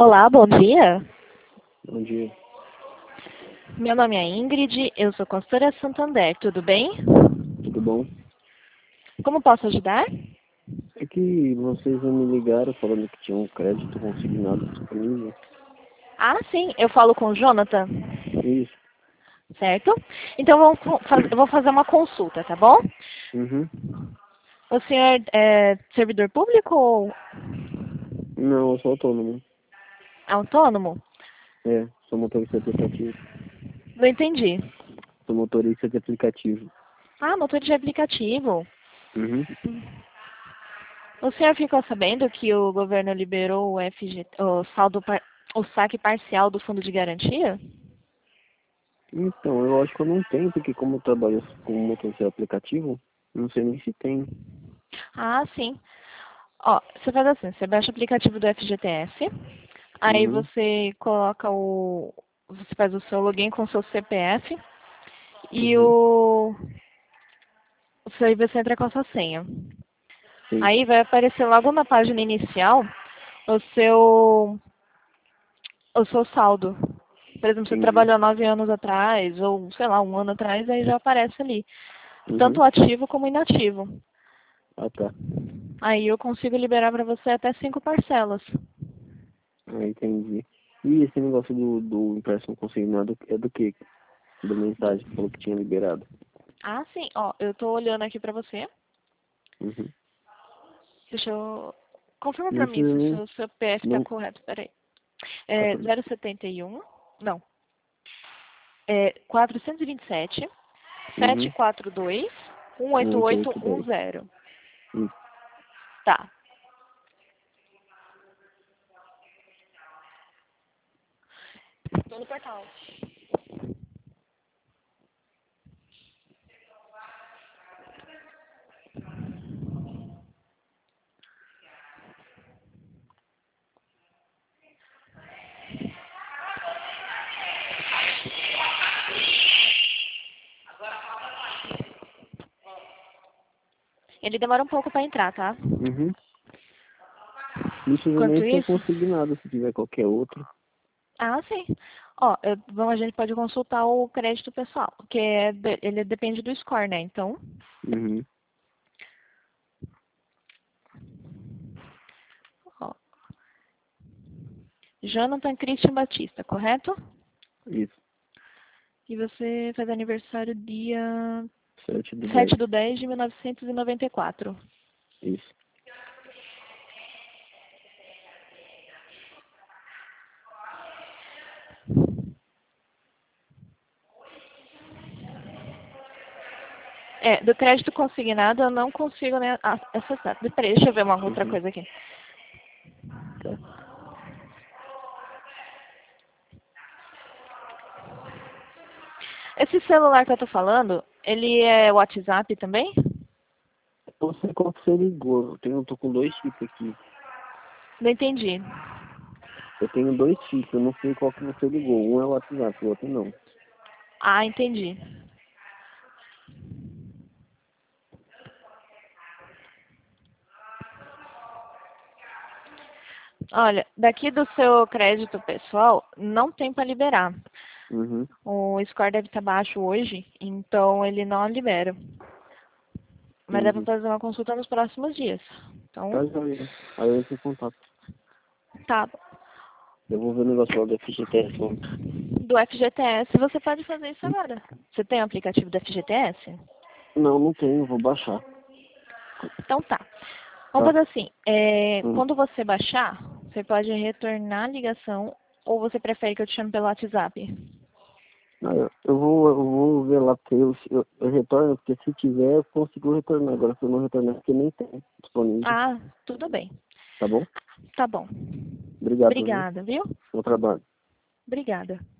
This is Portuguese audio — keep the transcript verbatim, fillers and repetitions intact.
Olá, bom dia. Bom dia. Meu nome é Ingrid, eu sou consultora Santander, tudo bem? Tudo bom? Como posso ajudar? É que vocês não me ligaram falando que tinha um crédito consignado disponível. Ah, sim, eu falo com o Jonathan, Isso. certo? Então vamos faz- eu vou fazer uma consulta, tá bom? Uhum. O senhor é servidor público ou Não, eu sou autônomo. autônomo? É, sou motorista de aplicativo. Não entendi. Sou motorista de aplicativo. Ah, motor de aplicativo. Uhum. O senhor ficou sabendo que o governo liberou o F G, o saldo, par- o saque parcial do fundo de garantia? Então, eu acho que eu não tenho, porque como eu trabalho como motorista de aplicativo, não sei nem se tem. Ah, sim. Ó, você faz assim, você baixa o aplicativo do F G T S, aí Uhum. você coloca o... Você faz o seu login com o seu C P F e Uhum. o... Aí você entra com a sua senha. Sim. Aí vai aparecer logo na página inicial o seu, o seu saldo. Por exemplo, você Entendi. trabalhou nove anos atrás, ou sei lá, um ano atrás, aí já aparece ali. Tanto Uhum. ativo como inativo. Ah, tá. Aí eu consigo liberar para você até cinco parcelas. Ah, entendi. E esse negócio do, do empréstimo consignado é do quê? Da mensagem que falou que tinha liberado. Ah, sim. Ó, eu tô olhando aqui pra você. Uhum. Deixa eu... Confirma Não pra mim precisa se o nem. seu C P F tá Não. correto. Peraí. Tá É tudo. zero setenta e um. Não. É quatrocentos e vinte e sete, Uhum. setecentos e quarenta e dois, cento e oitenta e Oito, oito oito, dez. dez. Isso. Tá. Tô no portal. Ele demora um pouco pra entrar, tá? Uhum. Não precisa nem Enquanto ser isso... consignado se tiver qualquer outro. Ah, sim. Ó, eu- bom, a gente pode consultar o crédito pessoal, que é, de- ele depende do score, né? Então, Uhum. ó, Jonathan Christian Batista, correto? Isso. E você faz aniversário dia Sete do sete dez. de dez de mil novecentos e noventa e quatro. Isso. É, do crédito consignado eu não consigo né, a- acessar. Peraí, deixa eu ver uma outra Uhum. coisa aqui. Tá. Esse celular que eu tô falando, ele é WhatsApp também? Eu sei qual que você ligou. Eu tenho, eu tô com dois chips aqui. Não entendi. Eu tenho dois chips. Eu não sei qual que você ligou. Um é o WhatsApp, o outro não. Ah, entendi. Olha, daqui do seu crédito pessoal, não tem para liberar. Uhum. O score deve estar baixo hoje, então ele não libera. Mas dá para Entendi. fazer uma consulta nos próximos dias. Tá, Então, joia. Aí eu entro em contato. tá. Eu vou ver o negócio lá do F G T S ontem. Do F G T S, você pode fazer isso agora. Você tem o aplicativo do F G T S? Não, não tenho. Vou baixar. Então tá. Vamos Tá? fazer assim. é, Hum. quando você baixar, você pode retornar a ligação ou você prefere que eu te chame pelo WhatsApp? Ah, eu, eu vou, eu vou ver lá, porque eu, eu, eu retorno, porque se tiver, eu consigo retornar. Agora, se eu não retornar, é porque nem tem disponível. Ah, tudo bem. Tá bom? Tá bom. Obrigado, viu? Obrigada, viu? Bom trabalho. Obrigada.